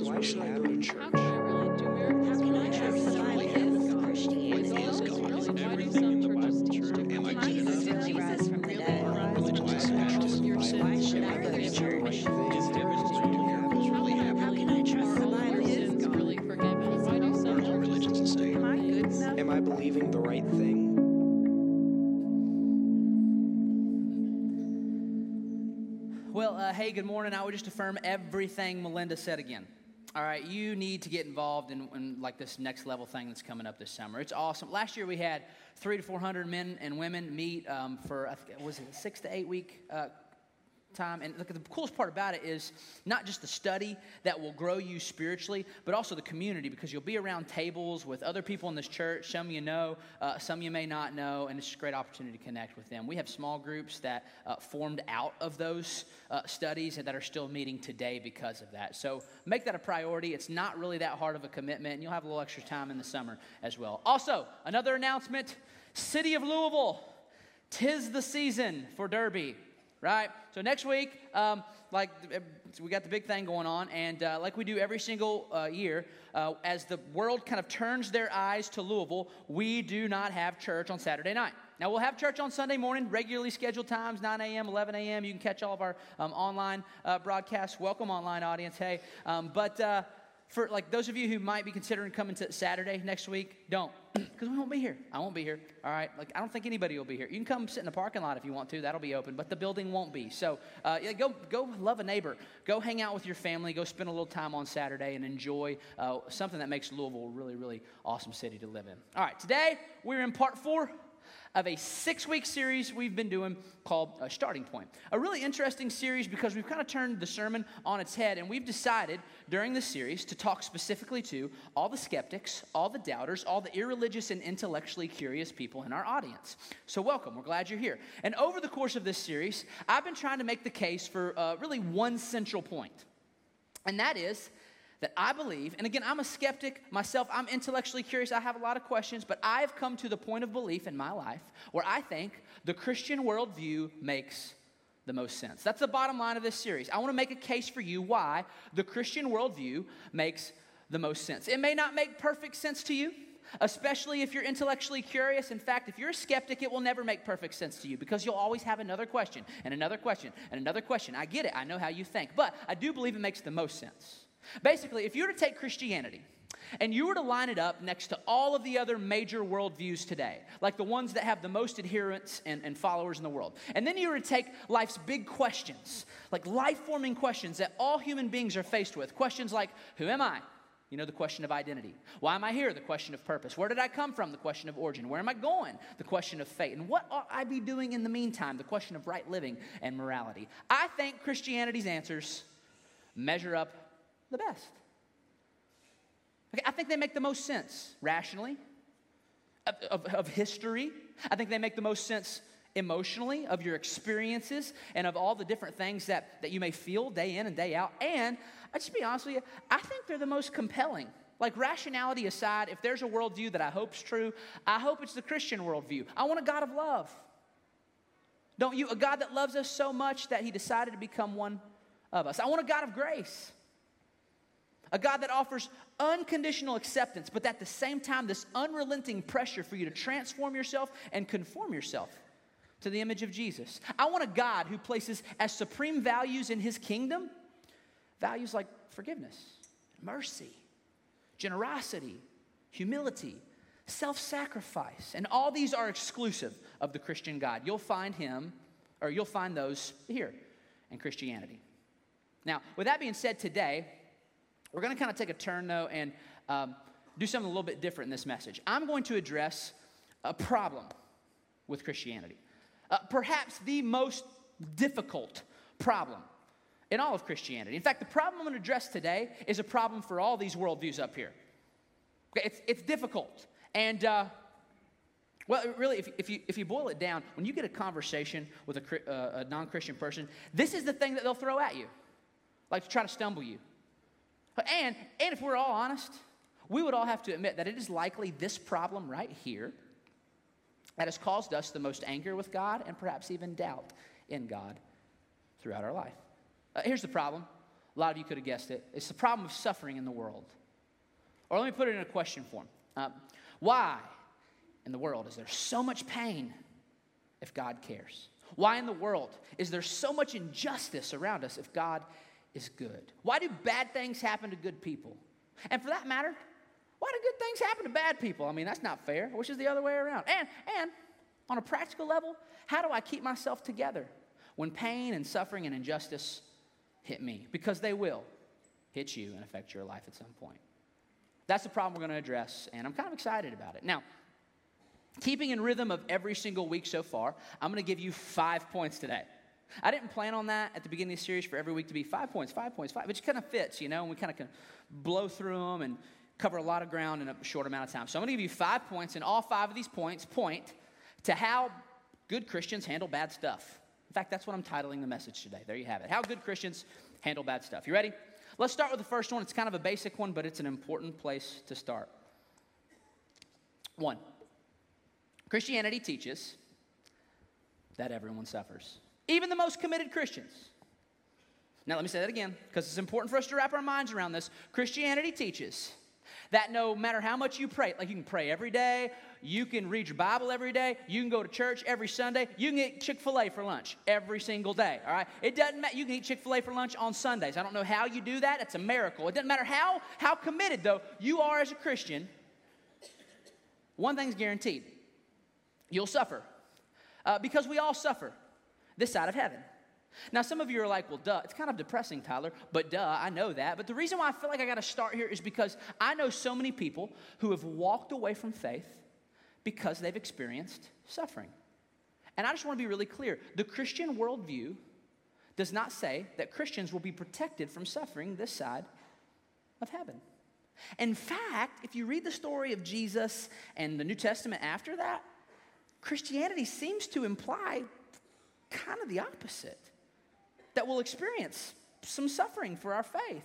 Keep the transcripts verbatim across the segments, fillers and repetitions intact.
Why should I go to church? How can I really do miracles? How can I trust the Bible of Christianity? Why do some churches teach Am I Jesus from the dead? Your sins? Why should Why I go to forgiven? church? How can I trust the Bible? Sins really forgiven? Why do some churches say? Am I good enough? Am I believing the right thing? Well, uh, hey, good morning. I would just affirm everything Melinda said again. All right, you need to get involved in, in like this next level thing that's coming up this summer. It's awesome. Last year we had three to four hundred men and women meet um, for I think, was it a six to eight week uh, time. And look, the coolest part about it is not just the study that will grow you spiritually, but also the community, because you'll be around tables with other people in this church. Some you know, uh, some you may not know, and it's just a great opportunity to connect with them. We have small groups that uh, formed out of those uh, studies and that are still meeting today because of that. So make that a priority. It's not really that hard of a commitment, and you'll have a little extra time in the summer as well. Also, another announcement, City of Louisville, 'tis the season for Derby. Right? So next week, um, like we got the big thing going on, and uh, like we do every single uh, year, uh, as the world kind of turns their eyes to Louisville, we do not have church on Saturday night. Now, we'll have church on Sunday morning, regularly scheduled times, nine a.m., eleven a.m. You can catch all of our um, online uh, broadcasts. Welcome, online audience. Hey, um, but uh, for like those of you who might be considering coming to Saturday next week, don't, because we won't be here. I won't be here. All right. Like I don't think anybody will be here. You can come sit in the parking lot if you want to. That'll be open, but the building won't be. So uh, yeah, go go love a neighbor. Go hang out with your family. Go spend a little time on Saturday and enjoy uh, something that makes Louisville a really really awesome city to live in. All right. Today we're in part four of a six-week series we've been doing called uh, Starting Point. A really interesting series because we've kind of turned the sermon on its head, and we've decided during this series to talk specifically to all the skeptics, all the doubters, all the irreligious and intellectually curious people in our audience. So welcome. We're glad you're here. And over the course of this series, I've been trying to make the case for uh, really one central point, and that is that I believe, and again, I'm a skeptic myself, I'm intellectually curious, I have a lot of questions, but I've come to the point of belief in my life where I think the Christian worldview makes the most sense. That's the bottom line of this series. I want to make a case for you why the Christian worldview makes the most sense. It may not make perfect sense to you, especially if you're intellectually curious. In fact, if you're a skeptic, it will never make perfect sense to you because you'll always have another question and another question and another question. I get it. I know how you think, but I do believe it makes the most sense. Basically, if you were to take Christianity and you were to line it up next to all of the other major worldviews today, like the ones that have the most adherents and, and followers in the world, and then you were to take life's big questions, like life-forming questions that all human beings are faced with, questions like, who am I? You know, the question of identity. Why am I here? The question of purpose. Where did I come from? The question of origin. Where am I going? The question of fate. And what ought I be doing in the meantime? The question of right living and morality. I think Christianity's answers measure up the best. Okay, I think they make the most sense rationally, of, of, of history. I think they make the most sense emotionally, of your experiences, and of all the different things that, that you may feel day in and day out. And I just be honest with you, I think they're the most compelling. Like rationality aside, if there's a worldview that I hope's true, I hope it's the Christian worldview. I want a God of love. Don't you? A God that loves us so much that he decided to become one of us. I want a God of grace. A God that offers unconditional acceptance, but at the same time, this unrelenting pressure for you to transform yourself and conform yourself to the image of Jesus. I want a God who places as supreme values in his kingdom, values like forgiveness, mercy, generosity, humility, self-sacrifice. And all these are exclusive of the Christian God. You'll find him, or you'll find those here in Christianity. Now, with that being said, today, we're going to kind of take a turn, though, and um, do something a little bit different in this message. I'm going to address a problem with Christianity. Uh, perhaps the most difficult problem in all of Christianity. In fact, the problem I'm going to address today is a problem for all these worldviews up here. Okay, it's, it's difficult. And, uh, well, really, if, if, you, if you boil it down, when you get a conversation with a, uh, a non-Christian person, this is the thing that they'll throw at you, like to try to stumble you. And, and if we're all honest, we would all have to admit that it is likely this problem right here that has caused us the most anger with God and perhaps even doubt in God throughout our life. Uh, here's the problem. A lot of you could have guessed it. It's the problem of suffering in the world. Or let me put it in a question form. Uh, why in the world is there so much pain if God cares? Why in the world is there so much injustice around us if God is good? Why do bad things happen to good people? And for that matter, why do good things happen to bad people? I mean, that's not fair. I wish it was the other way around. And, and on a practical level, how do I keep myself together when pain and suffering and injustice hit me? Because they will hit you and affect your life at some point. That's the problem we're going to address, and I'm kind of excited about it. Now, keeping in rhythm of every single week so far, I'm going to give you five points today. I didn't plan on that at the beginning of the series for every week to be five points, five points, five. It just kind of fits, you know, and we kind of can blow through them and cover a lot of ground in a short amount of time. So I'm going to give you five points, and all five of these points point to how good Christians handle bad stuff. In fact, that's what I'm titling the message today. There you have it. How good Christians handle bad stuff. You ready? Let's start with the first one. It's kind of a basic one, but it's an important place to start. One, Christianity teaches that everyone suffers, even the most committed Christians. Now, let me say that again, because it's important for us to wrap our minds around this. Christianity teaches that no matter how much you pray, like you can pray every day, you can read your Bible every day, you can go to church every Sunday, you can eat Chick-fil-A for lunch every single day, all right? It doesn't matter. You can eat Chick-fil-A for lunch on Sundays. I don't know how you do that. It's a miracle. It doesn't matter how, how committed, though, you are as a Christian. One thing's guaranteed. You'll suffer, uh, because we all suffer this side of heaven. Now, some of you are like, well, duh, it's kind of depressing, Tyler, but duh, I know that. But the reason why I feel like I got to start here is because I know so many people who have walked away from faith because they've experienced suffering. And I just want to be really clear. The Christian worldview does not say that Christians will be protected from suffering this side of heaven. In fact, if you read the story of Jesus and the New Testament after that, Christianity seems to imply kind of the opposite. That we'll experience some suffering for our faith.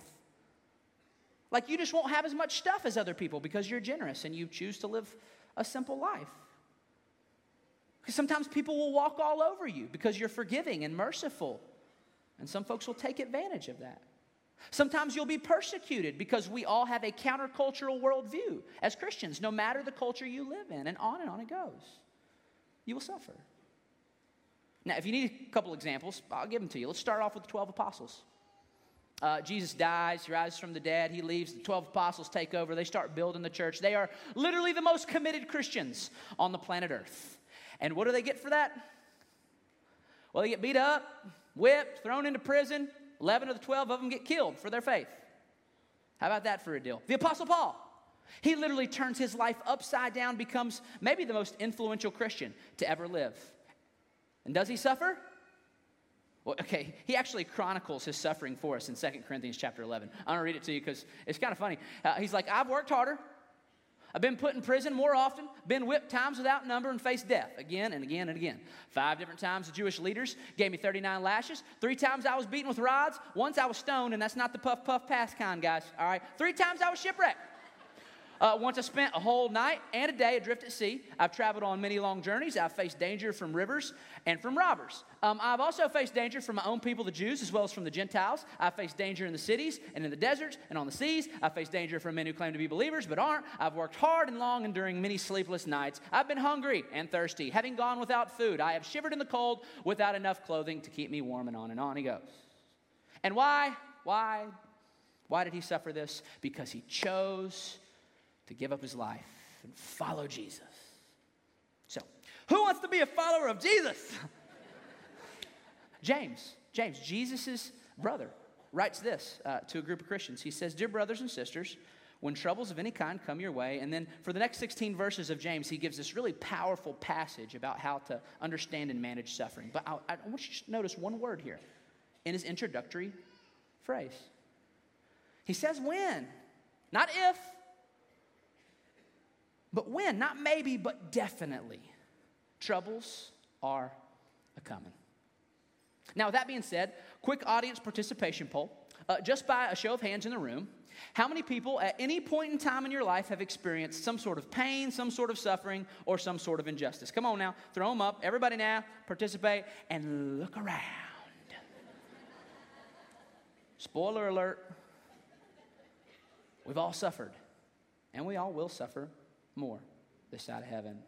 Like you just won't have as much stuff as other people because you're generous and you choose to live a simple life. Because sometimes people will walk all over you because you're forgiving and merciful. And some folks will take advantage of that. Sometimes you'll be persecuted because we all have a countercultural worldview as Christians, no matter the culture you live in, and on and on it goes. You will suffer. Now, if you need a couple examples, I'll give them to you. Let's start off with the twelve apostles. Uh, Jesus dies, he rises from the dead, he leaves, the twelve apostles take over, they start building the church. They are literally the most committed Christians on the planet Earth. And what do they get for that? Well, they get beat up, whipped, thrown into prison. eleven of the twelve of them get killed for their faith. How about that for a deal? The Apostle Paul, he literally turns his life upside down, becomes maybe the most influential Christian to ever live. And does he suffer? Well, okay, he actually chronicles his suffering for us in Second Corinthians chapter eleven. I'm going to read it to you because it's kind of funny. Uh, he's like, I've worked harder. I've been put in prison more often, been whipped times without number, and faced death again and again and again. Five different times the Jewish leaders gave me thirty-nine lashes. Three times I was beaten with rods. Once I was stoned, and that's not the puff, puff, pass kind, guys. All right? Three times I was shipwrecked. Uh, once I spent a whole night and a day adrift at sea. I've traveled on many long journeys. I've faced danger from rivers and from robbers. Um, I've also faced danger from my own people, the Jews, as well as from the Gentiles. I've faced danger in the cities and in the deserts and on the seas. I've faced danger from men who claim to be believers but aren't. I've worked hard and long and during many sleepless nights. I've been hungry and thirsty, having gone without food. I have shivered in the cold without enough clothing to keep me warm, and on and on he goes. And why? Why? Why did he suffer this? Because he chose to give up his life and follow Jesus. So, who wants to be a follower of Jesus? James, James, Jesus' brother, writes this uh, to a group of Christians. He says, dear brothers and sisters, when troubles of any kind come your way, and then for the next sixteen verses of James, he gives this really powerful passage about how to understand and manage suffering. But I, I want you to notice one word here in his introductory phrase. He says when, not if, but when, not maybe, but definitely, troubles are a-coming. Now, with that being said, quick audience participation poll. Uh, just by a show of hands in the room, how many people at any point in time in your life have experienced some sort of pain, some sort of suffering, or some sort of injustice? Come on now, throw them up. Everybody now, participate, and look around. Spoiler alert. We've all suffered, and we all will suffer more this side of heaven.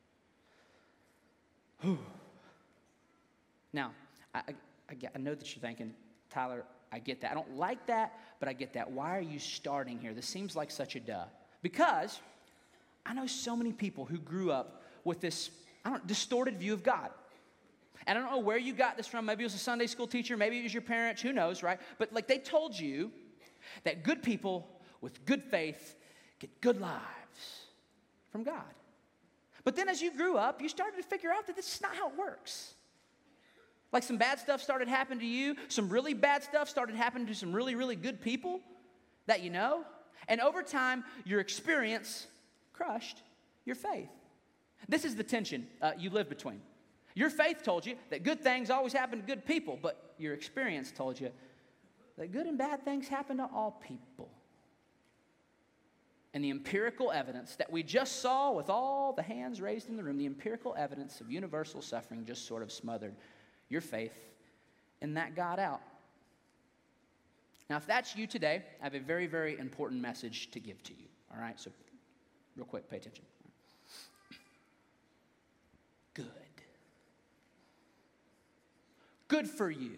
Whew. Now, I, I, I, get, I know that you're thinking, Tyler, I get that. I don't like that, but I get that. Why are you starting here? This seems like such a duh. Because I know so many people who grew up with this, I don't distorted view of God. And I don't know where you got this from. Maybe it was a Sunday school teacher. Maybe it was your parents. Who knows, right? But like they told you that good people with good faith get good lives from God. But then as you grew up, you started to figure out that this is not how it works. Like some bad stuff started happening to you. Some really bad stuff started happening to some really, really good people that you know. And over time, your experience crushed your faith. This is the tension uh, you live between. Your faith told you that good things always happen to good people, but your experience told you that good and bad things happen to all people. And the empirical evidence that we just saw with all the hands raised in the room, the empirical evidence of universal suffering just sort of smothered your faith and that got out. Now, if that's you today, I have a very, very important message to give to you. All right, so real quick, pay attention. Good. Good for you.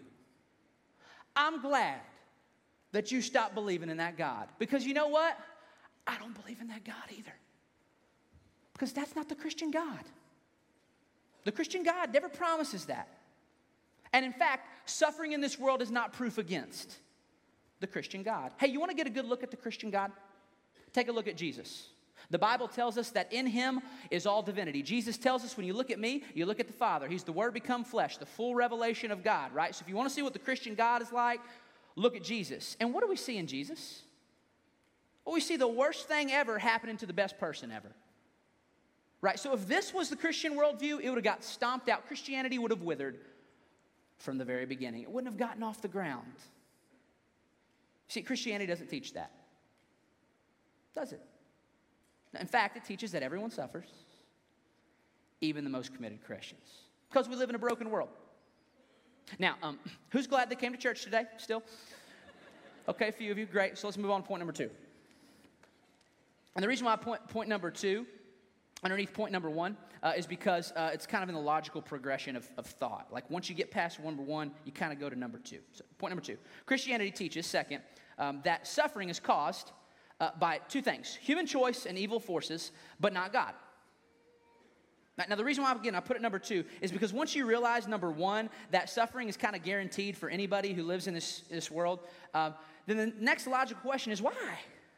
I'm glad that you stopped believing in that God. Because you know what? I don't believe in that God either. Because that's not the Christian God. The Christian God never promises that. And in fact, suffering in this world is not proof against the Christian God. Hey, you want to get a good look at the Christian God? Take a look at Jesus. The Bible tells us that in him is all divinity. Jesus tells us when you look at me, you look at the Father. He's the Word become flesh, the full revelation of God, right? So if you want to see what the Christian God is like, look at Jesus. And what do we see in Jesus? Well, we see the worst thing ever happening to the best person ever. Right? So if this was the Christian worldview, it would have got stomped out. Christianity would have withered from the very beginning. It wouldn't have gotten off the ground. See, Christianity doesn't teach that. Does it? In fact, it teaches that everyone suffers, even the most committed Christians, because we live in a broken world. Now, um, who's glad they came to church today still? Okay, a few of you, great. So let's move on to point number two. And the reason why point, point number two, underneath point number one, uh, is because uh, it's kind of in the logical progression of, of thought. Like once you get past number one, you kind of go to number two. So point number two, Christianity teaches, second, um, that suffering is caused Uh, by two things, human choice and evil forces, but not God. Now, now, the reason why, again, I put it number two is because once you realize, number one, that suffering is kind of guaranteed for anybody who lives in this, this world, um, then the next logical question is why?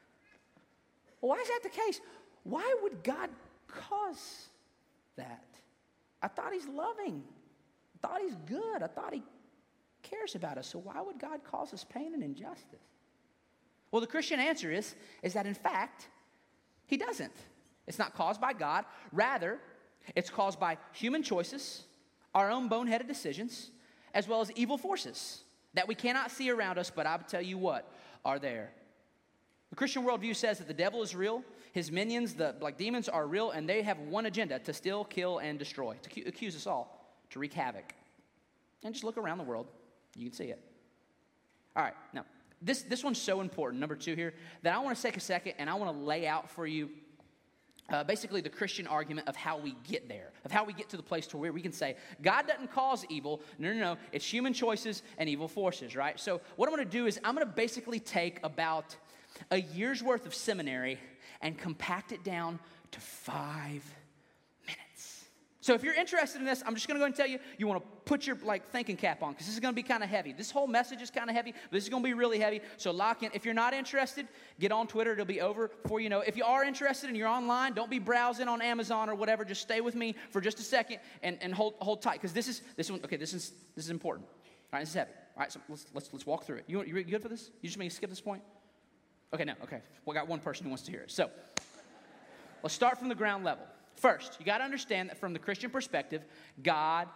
Well, why is that the case? Why would God cause that? I thought he's loving. I thought he's good. I thought he cares about us. So why would God cause us pain and injustice? Well, the Christian answer is, is that in fact, he doesn't. It's not caused by God. Rather, it's caused by human choices, our own boneheaded decisions, as well as evil forces that we cannot see around us, but I'll tell you what, are there. The Christian worldview says that the devil is real, his minions, the like demons, are real, and they have one agenda, to steal, kill, and destroy, to cu- accuse us all, to wreak havoc. And just look around the world. You can see it. All right, now, This, this one's so important, number two here, that I want to take a second and I want to lay out for you uh, basically the Christian argument of how we get there, of how we get to the place to where we can say, God doesn't cause evil. No, no, no. It's human choices and evil forces, right? So what I'm going to do is I'm going to basically take about a year's worth of seminary and compact it down to five minutes. So if you're interested in this, I'm just going to go and tell you, you want to put your like thinking cap on because this is going to be kind of heavy. This whole message is kind of heavy, but this is going to be really heavy. So lock in. If you're not interested, get on Twitter. It'll be over before you know. If you are interested and you're online, don't be browsing on Amazon or whatever. Just stay with me for just a second and, and hold hold tight because this is this one. Okay, this is this is important. All right, this is heavy. All right, so let's let's let's walk through it. You you good for this? You just may skip this point. Okay, no. Okay, we got one person who wants to hear it. So let's start from the ground level. First, you got to understand that from the Christian perspective, God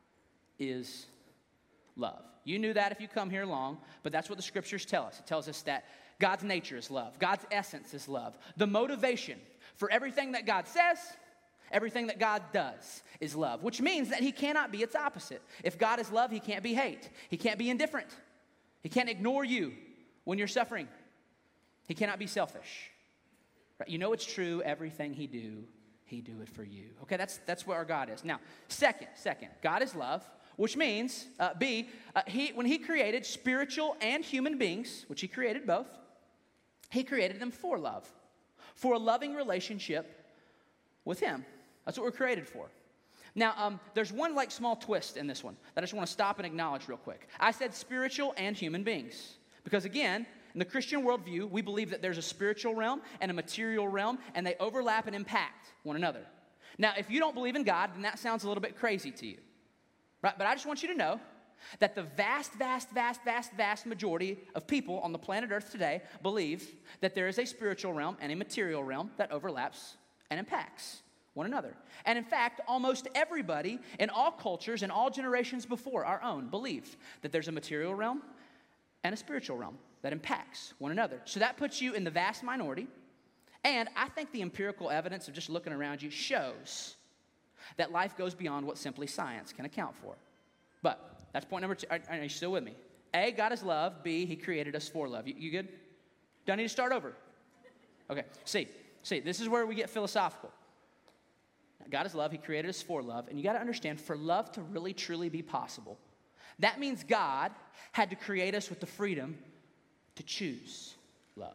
is love. You knew that if you come here long, but that's what the scriptures tell us. It tells us that God's nature is love. God's essence is love. The motivation for everything that God says, everything that God does is love, which means that he cannot be its opposite. If God is love, he can't be hate. He can't be indifferent. He can't ignore you when you're suffering. He cannot be selfish. Right? You know it's true, everything he do, he do it for you. Okay, that's that's where our God is. Now, second, second, God is love, which means, uh, B, uh, he when he created spiritual and human beings, which he created both, he created them for love, for a loving relationship with him. That's what we're created for. Now, um, there's one like small twist in this one that I just want to stop and acknowledge real quick. I said spiritual and human beings because, again, in the Christian worldview, we believe that there's a spiritual realm and a material realm, and they overlap and impact one another. Now, if you don't believe in God, then that sounds a little bit crazy to you, right? But I just want you to know that the vast, vast, vast, vast, vast majority of people on the planet Earth today believe that there is a spiritual realm and a material realm that overlaps and impacts one another. And in fact, almost everybody in all cultures and all generations before our own believe that there's a material realm and a spiritual realm that impacts one another. So that puts you in the vast minority. And I think the empirical evidence of just looking around you shows that life goes beyond what simply science can account for. But that's point number two. Are, are you still with me? A, God is love. B, he created us for love. You, you good? Do I need to start over? Okay. C, C, this is where we get philosophical. God is love. He created us for love. And you got to understand, for love to really, truly be possible, that means God had to create us with the freedom to choose love.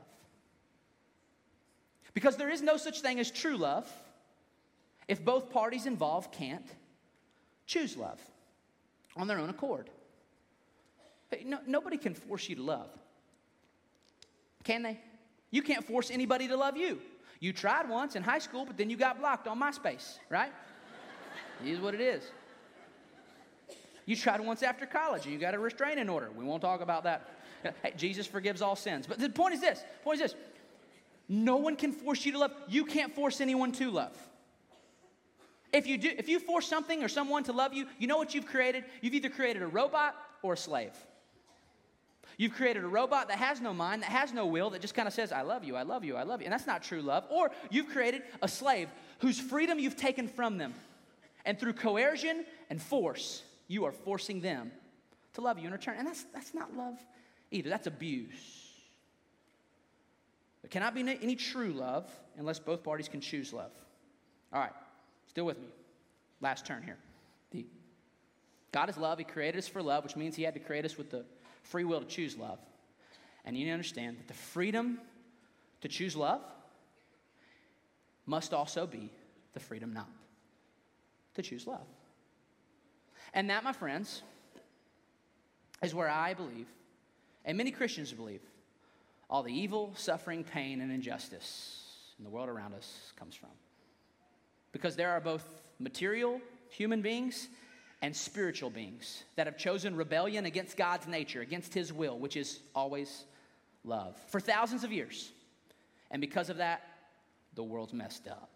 Because there is no such thing as true love if both parties involved can't choose love on their own accord. No, nobody can force you to love. Can they? You can't force anybody to love you. You tried once in high school, but then you got blocked on MySpace, right? It is what it is. You tried once after college, and you got a restraining order. We won't talk about that. Hey, Jesus forgives all sins. But the point is this, the point is this. No one can force you to love. You can't force anyone to love. If you do, if you force something or someone to love you, you know what you've created? You've either created a robot or a slave. You've created a robot that has no mind, that has no will, that just kind of says, I love you, I love you, I love you. And that's not true love. Or you've created a slave whose freedom you've taken from them. And through coercion and force, you are forcing them to love you in return. And that's, that's not love either. That's abuse. There cannot be any true love unless both parties can choose love. All right, still with me. Last turn here. The, God is love. He created us for love, which means he had to create us with the free will to choose love. And you need to understand that the freedom to choose love must also be the freedom not to choose love. And that, my friends, is where I believe, and many Christians believe, all the evil, suffering, pain, and injustice in the world around us comes from. Because there are both material human beings and spiritual beings that have chosen rebellion against God's nature, against his will, which is always love, for thousands of years. And because of that, the world's messed up.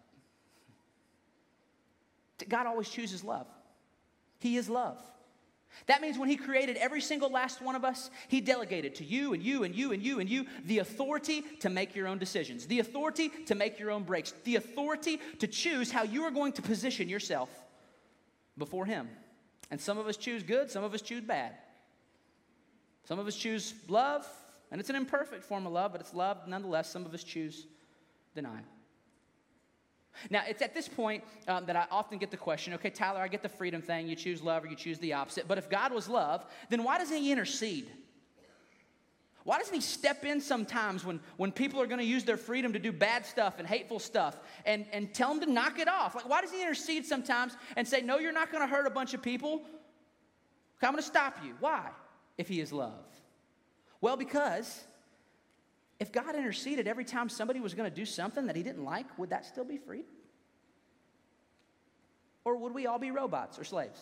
God always chooses love. He is love. That means when he created every single last one of us, he delegated to you and you and you and you and you the authority to make your own decisions, the authority to make your own breaks, the authority to choose how you are going to position yourself before him. And some of us choose good, some of us choose bad. Some of us choose love, and it's an imperfect form of love, but it's love nonetheless. Some of us choose denial. Now, it's at this point um, that I often get the question, okay, Tyler, I get the freedom thing. You choose love or you choose the opposite. But if God was love, then why doesn't he intercede? Why doesn't he step in sometimes when, when people are going to use their freedom to do bad stuff and hateful stuff and, and tell them to knock it off? Like, why does he intercede sometimes and say, no, you're not going to hurt a bunch of people? Okay, I'm going to stop you. Why? If he is love. Well, because if God interceded every time somebody was going to do something that he didn't like, would that still be freedom? Or would we all be robots or slaves?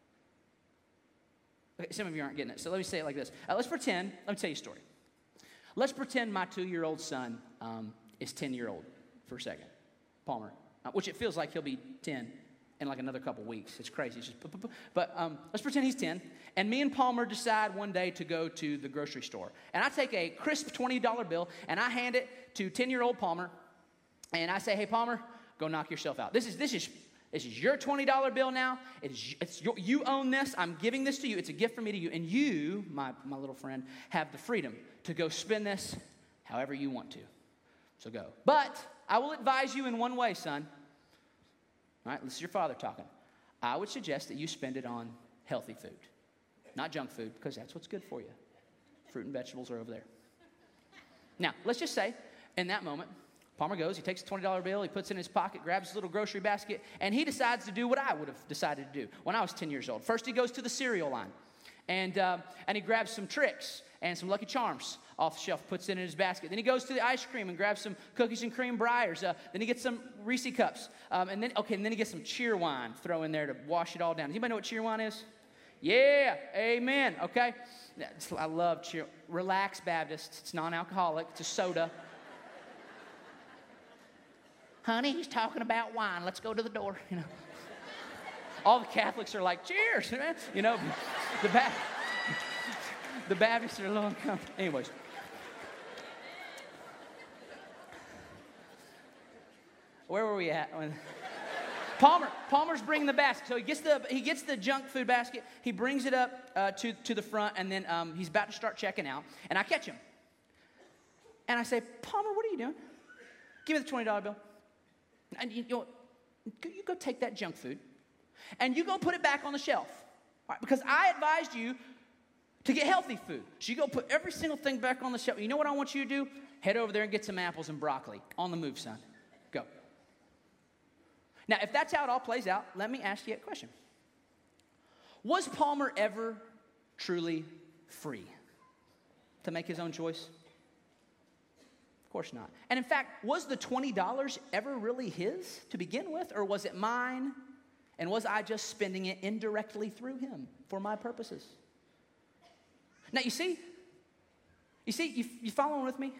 Okay, some of you aren't getting it, so let me say it like this. Uh, let's pretend, let me tell you a story. Let's pretend my two-year-old son um, is ten-year-old for a second, Palmer, uh, which it feels like he'll be ten in like another couple weeks. It's crazy. It's just, but um, let's pretend he's ten, and me and Palmer decide one day to go to the grocery store. And I take a crisp twenty dollar bill, and I hand it to ten-year-old Palmer, and I say, hey, Palmer, go knock yourself out. This is, this is This is your twenty dollar bill now. It is, it's your, you own this. I'm giving this to you. It's a gift from me to you. And you, my, my little friend, have the freedom to go spend this however you want to. So go. But I will advise you in one way, son. All right, this is your father talking. I would suggest that you spend it on healthy food, not junk food, because that's what's good for you. Fruit and vegetables are over there. Now, let's just say, in that moment, Palmer goes, he takes a twenty dollar bill, he puts it in his pocket, grabs his little grocery basket, and he decides to do what I would have decided to do when I was ten years old. First, he goes to the cereal line, and, uh, and he grabs some Trix and some Lucky Charms off the shelf, puts it in his basket. Then he goes to the ice cream and grabs some cookies and cream Breyers. Uh, then he gets some Reese cups. Um, and then, okay, and then he gets some cheer wine, throw in there to wash it all down. Does anybody know what cheer wine is? Yeah, amen, okay? I love cheer. Relax, Baptist. It's non-alcoholic. It's a soda. Honey, he's talking about wine. Let's go to the door, you know. All the Catholics are like, cheers, man. You know, the, ba- the Baptists are a little uncomfortable. Anyways. Where were we at? When Palmer, Palmer's bringing the basket. So he gets the he gets the junk food basket. He brings it up uh, to, to the front, and then um, he's about to start checking out. And I catch him. And I say, Palmer, what are you doing? Give me the twenty dollar bill. And you, you, know, you go take that junk food, and you go put it back on the shelf. All right, because I advised you to get healthy food. So you go put every single thing back on the shelf. You know what I want you to do? Head over there and get some apples and broccoli. On the move, son. Go. Now, if that's how it all plays out, let me ask you a question. Was Palmer ever truly free to make his own choice? Of course not. And in fact, was the twenty dollars ever really his to begin with, or was it mine, and was I just spending it indirectly through him for my purposes? Now, you see, you see, you, you following with me?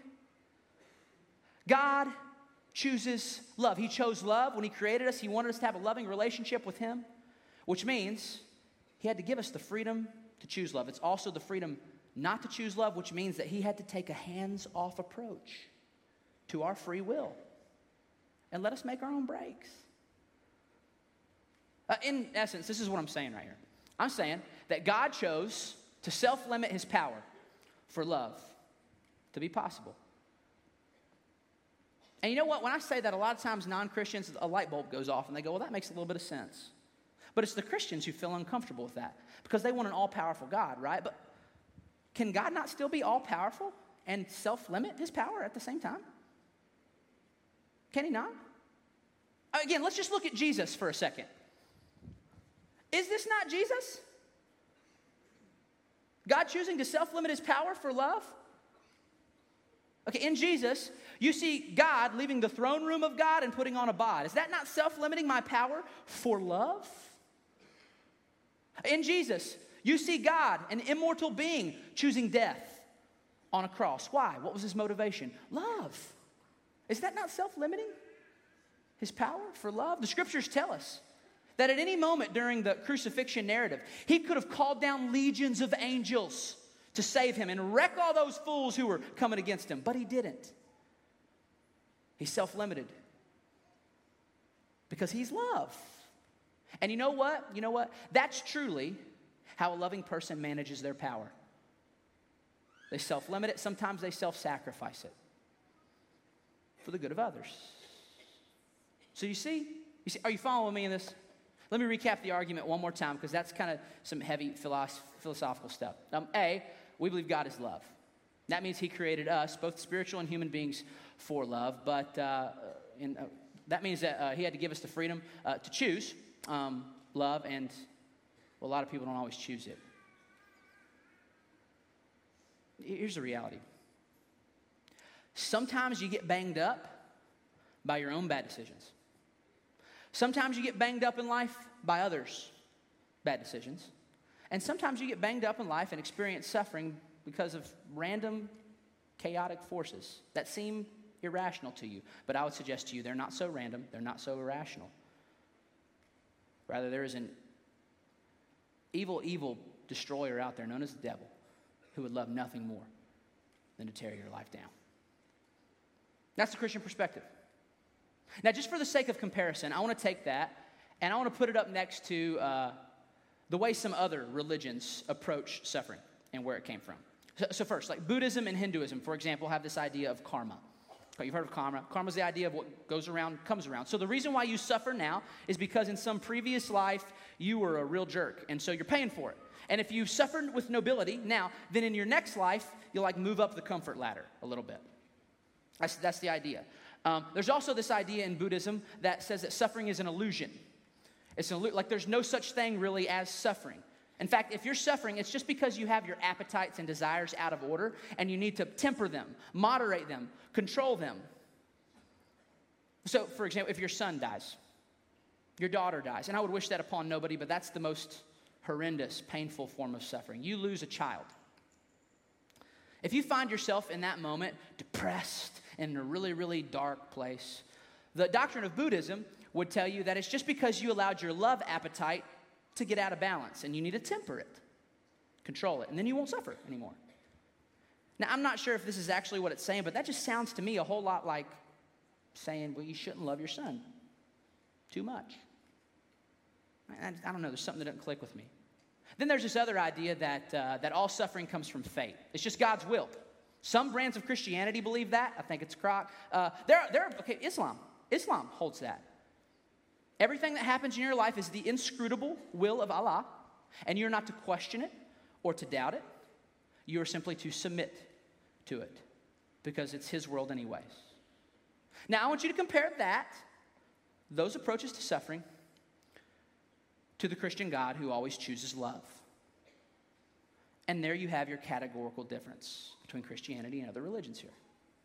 God chooses love. He chose love when he created us. He wanted us to have a loving relationship with him, which means he had to give us the freedom to choose love. It's also the freedom not to choose love, which means that he had to take a hands-off approach to our free will and let us make our own breaks. Uh, in essence, this is what I'm saying right here. I'm saying that God chose to self-limit his power for love to be possible. And you know what? When I say that, a lot of times non-Christians, a light bulb goes off and they go, well, that makes a little bit of sense. But it's the Christians who feel uncomfortable with that because they want an all-powerful God, right? But can God not still be all-powerful and self-limit his power at the same time? Can he not? Again, let's just look at Jesus for a second. Is this not Jesus? God choosing to self-limit his power for love? Okay, in Jesus, you see God leaving the throne room of God and putting on a bod. Is that not self-limiting my power for love? In Jesus, you see God, an immortal being, choosing death on a cross. Why? What was his motivation? Love. Is that not self-limiting his power for love? The scriptures tell us that at any moment during the crucifixion narrative, he could have called down legions of angels to save him and wreck all those fools who were coming against him. But he didn't. He's self-limited because he's love. And you know what? You know what? That's truly how a loving person manages their power. They self-limit it. Sometimes they self-sacrifice it for the good of others. So you see, you see, are you following me in this? Let me recap the argument one more time because that's kind of some heavy philosoph- philosophical stuff. Um, A, we believe God is love. That means he created us, both spiritual and human beings, for love. But uh, in, uh, that means that uh, he had to give us the freedom uh, to choose um, love, and well, a lot of people don't always choose it. Here's the reality. Sometimes you get banged up by your own bad decisions. Sometimes you get banged up in life by others' bad decisions. And sometimes you get banged up in life and experience suffering because of random, chaotic forces that seem irrational to you. But I would suggest to you they're not so random, they're not so irrational. Rather, there is an evil, evil destroyer out there known as the devil who would love nothing more than to tear your life down. That's the Christian perspective. Now, just for the sake of comparison, I want to take that And I want to put it up next to uh, the way some other religions approach suffering and where it came from. So, so first, like Buddhism and Hinduism, for example, have this idea of karma. Okay, you've heard of karma. Karma is the idea of what goes around comes around. So the reason why you suffer now is because in some previous life, you were a real jerk, and so you're paying for it. And if you suffered with nobility now, then in your next life, you'll like move up the comfort ladder a little bit. That's, that's the idea. Um, there's also this idea in Buddhism that says that suffering is an illusion. It's an, like there's no such thing really as suffering. In fact, if you're suffering, it's just because you have your appetites and desires out of order, and you need to temper them, moderate them, control them. So, for example, if your son dies, your daughter dies, and I would wish that upon nobody, but that's the most horrendous, painful form of suffering. You lose a child. If you find yourself in that moment depressed and in a really, really dark place, the doctrine of Buddhism would tell you that it's just because you allowed your love appetite to get out of balance, and you need to temper it, control it, and then you won't suffer anymore. Now, I'm not sure if this is actually what it's saying, but that just sounds to me a whole lot like saying, well, you shouldn't love your son too much. I, I don't know, there's something that doesn't click with me. Then there's this other idea that, uh, that all suffering comes from fate. It's just God's will. Some brands of Christianity believe that. I think it's crock. Uh, there, there, okay, Islam. Islam holds that. Everything that happens in your life is the inscrutable will of Allah, and you're not to question it or to doubt it. You are simply to submit to it because it's His world anyways. Now, I want you to compare that, those approaches to suffering, to the Christian God who always chooses love. And there you have your categorical difference between Christianity and other religions here.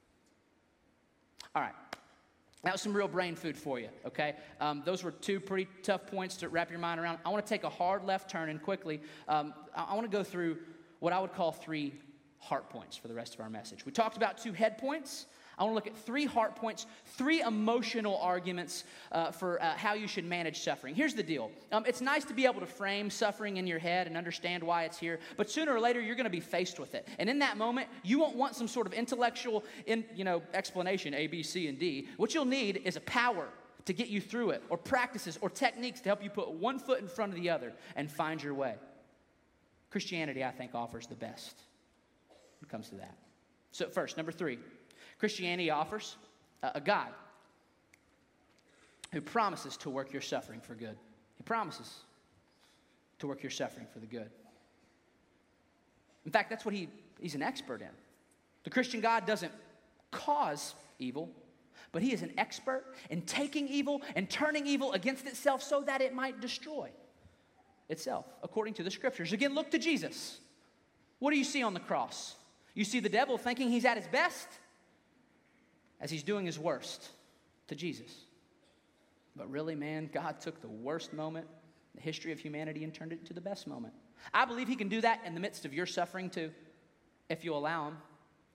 All right. That was some real brain food for you, okay? Um, those were two pretty tough points to wrap your mind around. I want to take a hard left turn and quickly, um, I, I want to go through what I would call three heart points for the rest of our message. We talked about two head points. I want to look at three heart points, three emotional arguments uh, for uh, how you should manage suffering. Here's the deal. Um, it's nice to be able to frame suffering in your head and understand why it's here, but sooner or later you're going to be faced with it. And in that moment, you won't want some sort of intellectual in, you know, explanation, A, B, C, and D. What you'll need is a power to get you through it, or practices or techniques to help you put one foot in front of the other and find your way. Christianity, I think, offers the best when it comes to that. So first, number three. Christianity offers a God who promises to work your suffering for good. He promises to work your suffering for the good. In fact, that's what he, he's an expert in. The Christian God doesn't cause evil, but he is an expert in taking evil and turning evil against itself so that it might destroy itself, according to the Scriptures. Again, look to Jesus. What do you see on the cross? You see the devil thinking he's at his best, as he's doing his worst to Jesus. But really, man, God took the worst moment in the history of humanity and turned it into the best moment. I believe he can do that in the midst of your suffering too, if you allow him.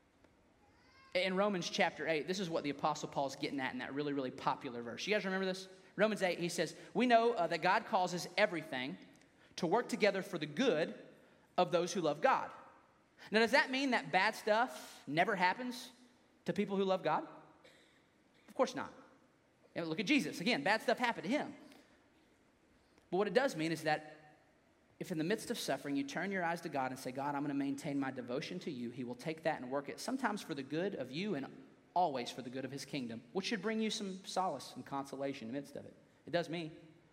In Romans chapter eight, this is what the Apostle Paul's getting at in that really, really popular verse. You guys remember this? Romans eight, he says, we know uh, that God causes everything to work together for the good of those who love God. Now, does that mean that bad stuff never happens to people who love God? Of course not. You know, look at Jesus. Again, bad stuff happened to him. But what it does mean is that if in the midst of suffering you turn your eyes to God and say, God, I'm going to maintain my devotion to you, he will take that and work it sometimes for the good of you and always for the good of his kingdom, which should bring you some solace and consolation in the midst of it. It does me.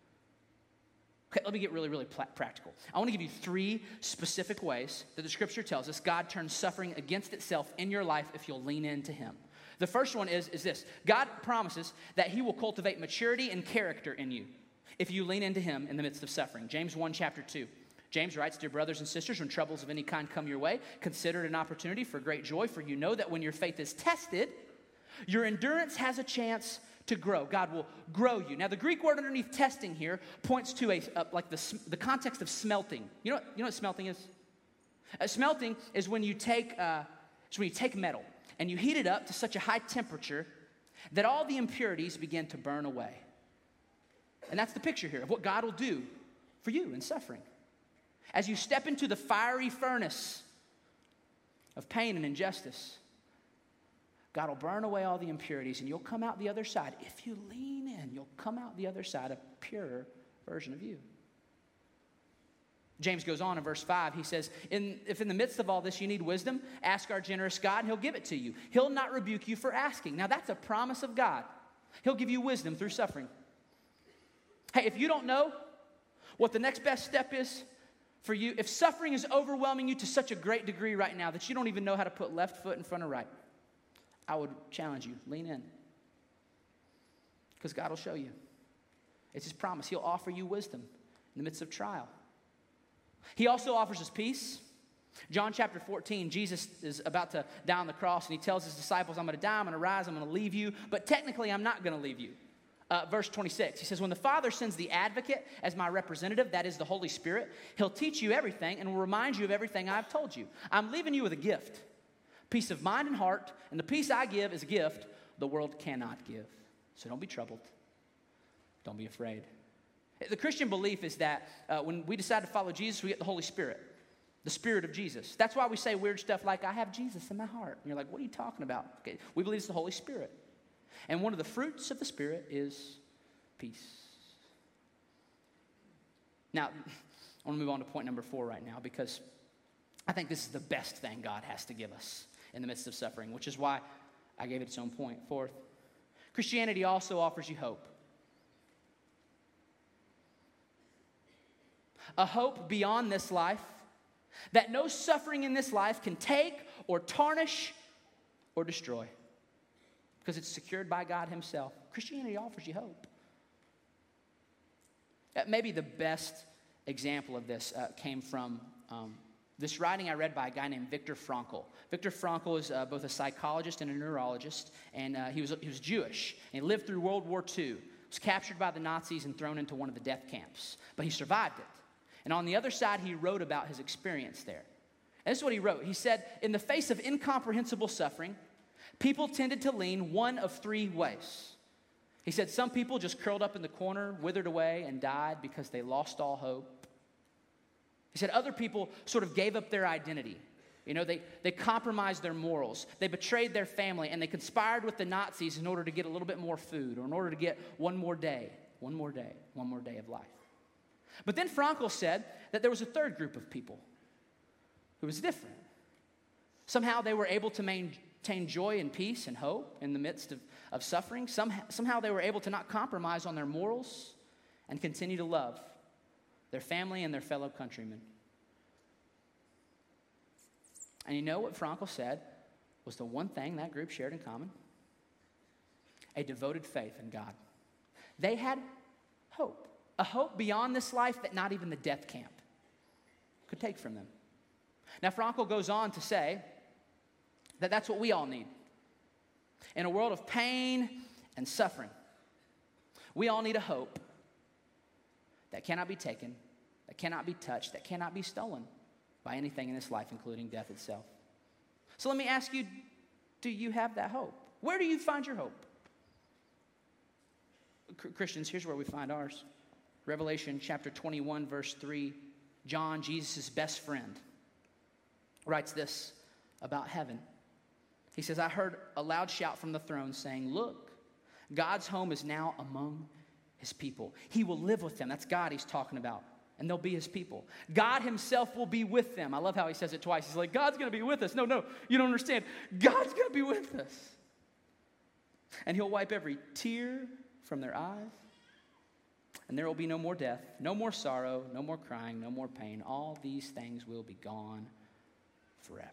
Okay, let me get really, really pl- practical. I want to give you three specific ways that the Scripture tells us God turns suffering against itself in your life if you'll lean into him. The first one is, is this. God promises that he will cultivate maturity and character in you if you lean into him in the midst of suffering. James one, chapter two. James writes, dear brothers and sisters, when troubles of any kind come your way, consider it an opportunity for great joy, for you know that when your faith is tested, your endurance has a chance to grow. God will grow you. Now, the Greek word underneath testing here points to a, a like the, the context of smelting. You know, you know what smelting is? Uh, smelting is when you take uh, is when you take metal and you heat it up to such a high temperature that all the impurities begin to burn away. And that's the picture here of what God will do for you in suffering. As you step into the fiery furnace of pain and injustice, God will burn away all the impurities, and you'll come out the other side. If you lean in, you'll come out the other side a purer version of you. James goes on in verse five. He says, in, if in the midst of all this you need wisdom, ask our generous God, and he'll give it to you. He'll not rebuke you for asking. Now, that's a promise of God. He'll give you wisdom through suffering. Hey, if you don't know what the next best step is for you, if suffering is overwhelming you to such a great degree right now that you don't even know how to put left foot in front of right, I would challenge you, lean in. Because God will show you. It's his promise. He'll offer you wisdom in the midst of trial. He also offers us peace. John chapter fourteen, Jesus is about to die on the cross, and he tells his disciples, I'm going to die, I'm going to rise, I'm going to leave you, but technically I'm not going to leave you. Uh, verse twenty-six, he says, when the Father sends the advocate as my representative, that is the Holy Spirit, he'll teach you everything and will remind you of everything I've told you. I'm leaving you with a gift, peace of mind and heart, and the peace I give is a gift the world cannot give. So don't be troubled. Don't be afraid. The Christian belief is that uh, when we decide to follow Jesus, we get the Holy Spirit, the Spirit of Jesus. That's why we say weird stuff like, I have Jesus in my heart. And you're like, what are you talking about? Okay, we believe it's the Holy Spirit. And one of the fruits of the Spirit is peace. Now, I want to move on to point number four right now, because I think this is the best thing God has to give us in the midst of suffering, which is why I gave it its own point. Fourth, Christianity also offers you hope. A hope beyond this life that no suffering in this life can take or tarnish or destroy, because it's secured by God himself. Christianity offers you hope. Uh, maybe the best example of this uh, came from um, this writing I read by a guy named Viktor Frankl. Viktor Frankl is uh, both a psychologist and a neurologist, and uh, he was he was Jewish. And he lived through World War Two, was captured by the Nazis and thrown into one of the death camps, but he survived it. And on the other side, he wrote about his experience there. And this is what he wrote. He said, in the face of incomprehensible suffering, people tended to lean one of three ways. He said some people just curled up in the corner, withered away, and died because they lost all hope. He said other people sort of gave up their identity. You know, they, they compromised their morals. They betrayed their family, and they conspired with the Nazis in order to get a little bit more food, or in order to get one more day, one more day, one more day of life. But then Frankl said that there was a third group of people who was different. Somehow they were able to maintain joy and peace and hope in the midst of, of suffering. Somehow, somehow they were able to not compromise on their morals and continue to love their family and their fellow countrymen. And you know what Frankl said was the one thing that group shared in common? A devoted faith in God. They had hope. A hope beyond this life that not even the death camp could take from them. Now, Frankl goes on to say that that's what we all need. In a world of pain and suffering, we all need a hope that cannot be taken, that cannot be touched, that cannot be stolen by anything in this life, including death itself. So let me ask you, do you have that hope? Where do you find your hope? Christians, here's where we find ours. Revelation chapter twenty-one, verse three, John, Jesus' best friend, writes this about heaven. He says, I heard a loud shout from the throne saying, look, God's home is now among his people. He will live with them. That's God he's talking about. And they'll be his people. God himself will be with them. I love how he says it twice. He's like, God's going to be with us. No, no, you don't understand. God's going to be with us. And he'll wipe every tear from their eyes. And there will be no more death, no more sorrow, no more crying, no more pain. All these things will be gone forever.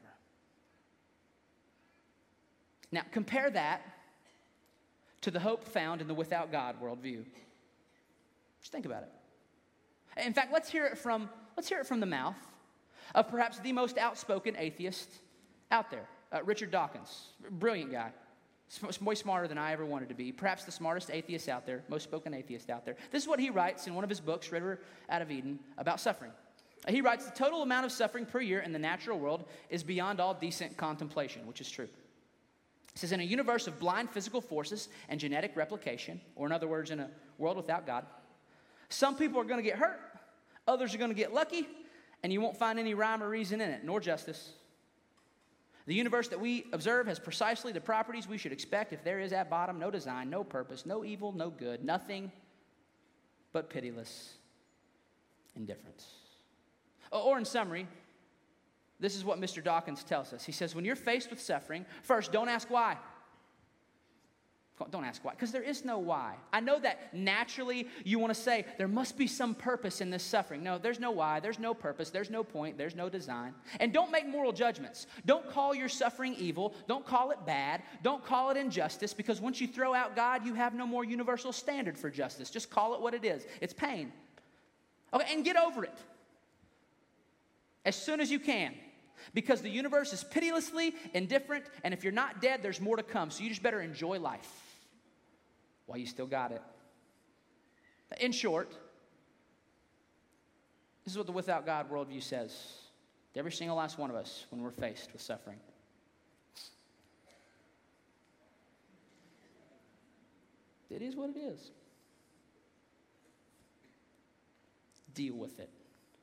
Now, compare that to the hope found in the without God worldview. Just think about it. In fact, let's hear it from, let's hear it from the mouth of perhaps the most outspoken atheist out there, uh, Richard Dawkins, brilliant guy. Way smarter than I ever wanted to be. Perhaps the smartest atheist out there, most spoken atheist out there. This is what he writes in one of his books, River Out of Eden, about suffering. He writes, the total amount of suffering per year in the natural world is beyond all decent contemplation, which is true. He says, in a universe of blind physical forces and genetic replication, or in other words, in a world without God, some people are going to get hurt, others are going to get lucky, and you won't find any rhyme or reason in it, nor justice. The universe that we observe has precisely the properties we should expect if there is at bottom no design, no purpose, no evil, no good, nothing but pitiless indifference. Or in summary, this is what Mister Dawkins tells us. He says, when you're faced with suffering, first, don't ask why. Don't ask why, because there is no why. I know that naturally you want to say, there must be some purpose in this suffering. No, there's no why, there's no purpose, there's no point, there's no design. And don't make moral judgments. Don't call your suffering evil. Don't call it bad. Don't call it injustice, because once you throw out God, you have no more universal standard for justice. Just call it what it is. It's pain. Okay, and get over it as soon as you can. Because the universe is pitilessly indifferent, and if you're not dead, there's more to come. So you just better enjoy life while you still got it. In short, this is what the without God worldview says to every single last one of us when we're faced with suffering. It is what it is. Deal with it.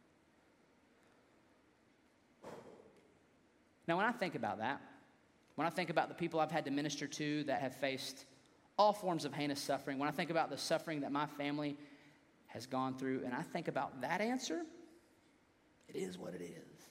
Now, when I think about that, when I think about the people I've had to minister to that have faced all forms of heinous suffering, when I think about the suffering that my family has gone through, and I think about that answer, it is what it is.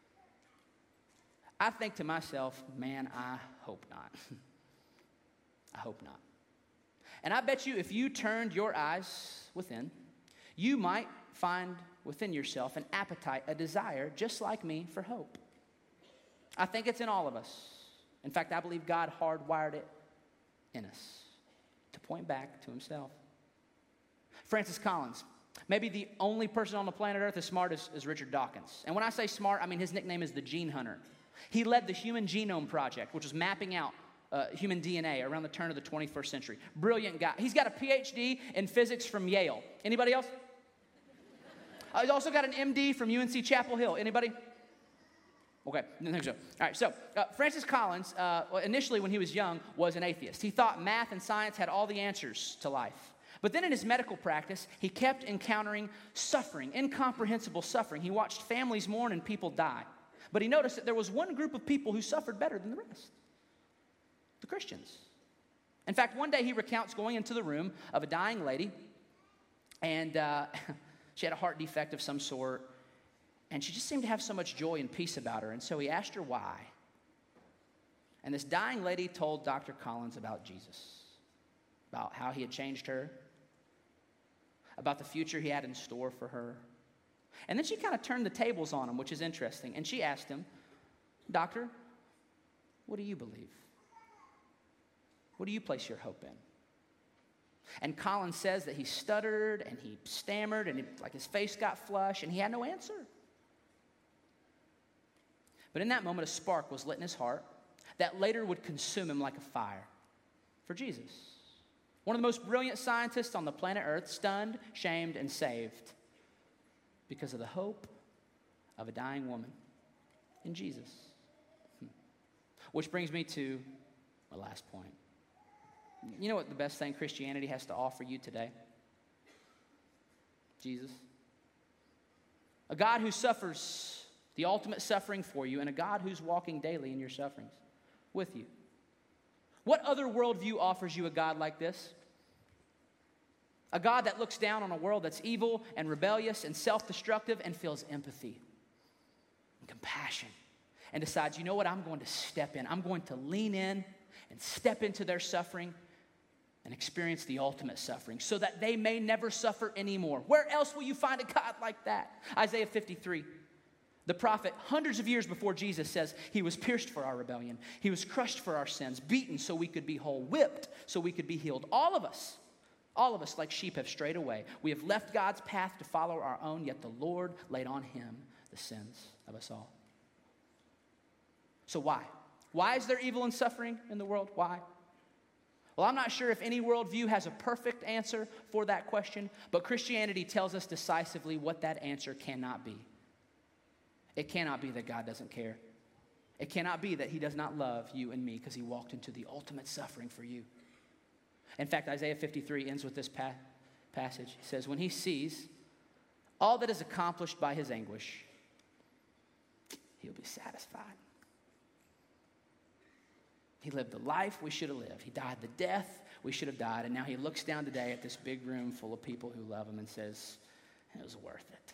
I think to myself, man, I hope not. I hope not. And I bet you if you turned your eyes within, you might find within yourself an appetite, a desire, just like me, for hope. I think it's in all of us. In fact, I believe God hardwired it in us to point back to himself. Francis Collins, maybe the only person on the planet Earth as smart as, as Richard Dawkins. And when I say smart, I mean his nickname is the Gene Hunter. He led the Human Genome Project, which was mapping out uh, human D N A around the turn of the twenty-first century. Brilliant guy. He's got a P H D in physics from Yale. Anybody else? Uh, he's also got an M D from U N C Chapel Hill. Anybody? Okay, I don't think so. All right, so uh, Francis Collins, uh, initially when he was young, was an atheist. He thought math and science had all the answers to life. But then in his medical practice, he kept encountering suffering, incomprehensible suffering. He watched families mourn and people die. But he noticed that there was one group of people who suffered better than the rest: the Christians. In fact, one day he recounts going into the room of a dying lady, and uh, she had a heart defect of some sort. And she just seemed to have so much joy and peace about her. And so he asked her why. And this dying lady told Doctor Collins about Jesus, about how he had changed her, about the future he had in store for her. And then she kind of turned the tables on him, which is interesting. And she asked him, Doctor, what do you believe? What do you place your hope in? And Collins says that he stuttered and he stammered and he, like his face got flush and he had no answer. But in that moment, a spark was lit in his heart that later would consume him like a fire for Jesus. One of the most brilliant scientists on the planet Earth, stunned, shamed, and saved because of the hope of a dying woman in Jesus. Hmm. Which brings me to my last point. You know what the best thing Christianity has to offer you today? Jesus. A God who suffers the ultimate suffering for you, and a God who's walking daily in your sufferings with you. What other worldview offers you a God like this? A God that looks down on a world that's evil and rebellious and self-destructive and feels empathy and compassion and decides, you know what, I'm going to step in. I'm going to lean in and step into their suffering and experience the ultimate suffering so that they may never suffer anymore. Where else will you find a God like that? Isaiah fifty-three. The prophet, hundreds of years before Jesus, says, he was pierced for our rebellion. He was crushed for our sins, beaten so we could be whole, whipped so we could be healed. All of us, all of us like sheep have strayed away. We have left God's path to follow our own, yet the Lord laid on him the sins of us all. So why? Why is there evil and suffering in the world? Why? Well, I'm not sure if any worldview has a perfect answer for that question, but Christianity tells us decisively what that answer cannot be. It cannot be that God doesn't care. It cannot be that he does not love you and me because he walked into the ultimate suffering for you. In fact, Isaiah fifty-three ends with this pa- passage. He says, when he sees all that is accomplished by his anguish, he'll be satisfied. He lived the life we should have lived. He died the death we should have died. And now he looks down today at this big room full of people who love him and says, it was worth it.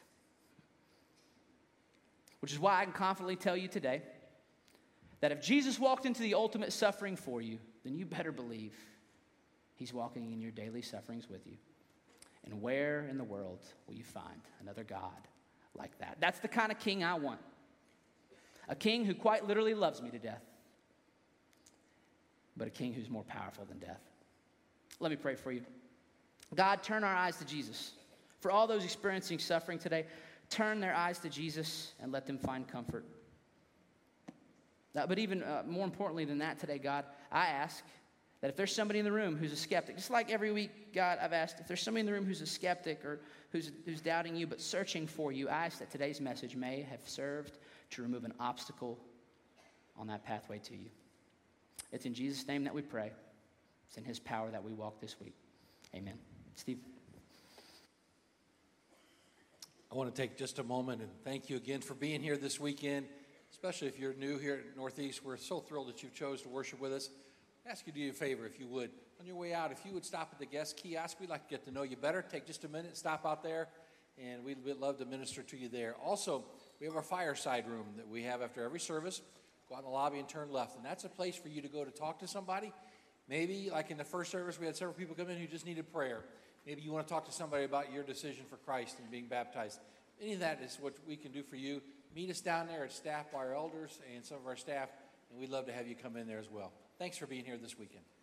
Which is why I can confidently tell you today that if Jesus walked into the ultimate suffering for you, then you better believe he's walking in your daily sufferings with you. And where in the world will you find another God like that? That's the kind of king I want. A king who quite literally loves me to death, but a king who's more powerful than death. Let me pray for you. God, turn our eyes to Jesus. For all those experiencing suffering today, turn their eyes to Jesus and let them find comfort. Uh, but even uh, more importantly than that today, God, I ask that if there's somebody in the room who's a skeptic, just like every week, God, I've asked, if there's somebody in the room who's a skeptic or who's, who's doubting you but searching for you, I ask that today's message may have served to remove an obstacle on that pathway to you. It's in Jesus' name that we pray. It's in his power that we walk this week. Amen. Steve. I want to take just a moment and thank you again for being here this weekend, especially if you're new here at Northeast. We're so thrilled that you've chose to worship with us. I ask you to do you a favor, if you would. On your way out, if you would stop at the guest kiosk, we'd like to get to know you better. Take just a minute, stop out there, and we'd, we'd love to minister to you there. Also, we have our fireside room that we have after every service. Go out in the lobby and turn left, and that's a place for you to go to talk to somebody. Maybe, like in the first service, we had several people come in who just needed prayer. Maybe you want to talk to somebody about your decision for Christ and being baptized. Any of that is what we can do for you. Meet us down there. It's staffed by our elders and some of our staff, and we'd love to have you come in there as well. Thanks for being here this weekend.